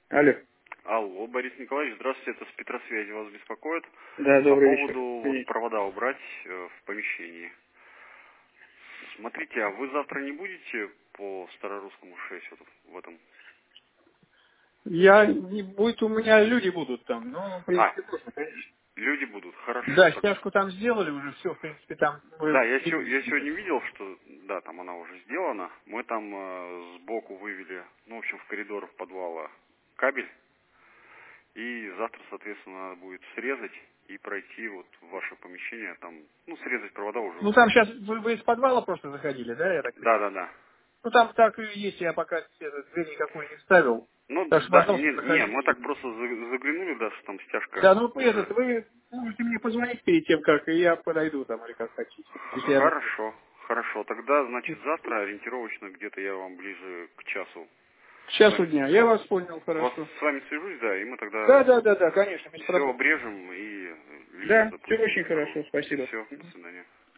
Алло. Алло, Борис Николаевич, здравствуйте, это с Петросвязи вас беспокоит. Да, По добрый вечер. поводу вот, провода убрать в помещении. Смотрите, а вы завтра не будете по Старорусскому 6 вот в этом? Я не будет, у меня люди будут там, ну, в А, принципе, можно, конечно. люди будут, хорошо. Да, стяжку там сделали уже, все, в принципе, там Да, мы я видели. сегодня видел, что да, там она уже сделана. Мы там сбоку вывели, ну, в общем, в коридор подвала кабель. И завтра, соответственно, надо будет срезать и пройти вот в ваше помещение, там, ну, срезать провода уже. Ну, там сейчас вы из подвала просто заходили, да, я так Да, понимаю? да, да. Ну, там так и есть, я пока дверь никакой не ставил. Ну, Так что, да, пожалуйста, не, мы заходите. так просто заглянули, да, что там стяжка Да, ну, уже. вы можете мне позвонить перед тем, как, и я подойду там, или как хотите, если я захочу. Хорошо, хорошо. Тогда, значит, завтра ориентировочно где-то я вам ближе к часу К с часу вами, дня, я вас понял, хорошо. с вами свяжусь, да, и мы тогда Да, конечно, без все проблем. обрежем и линию Да, все запустим очень вторую. хорошо, спасибо. Все, до свидания.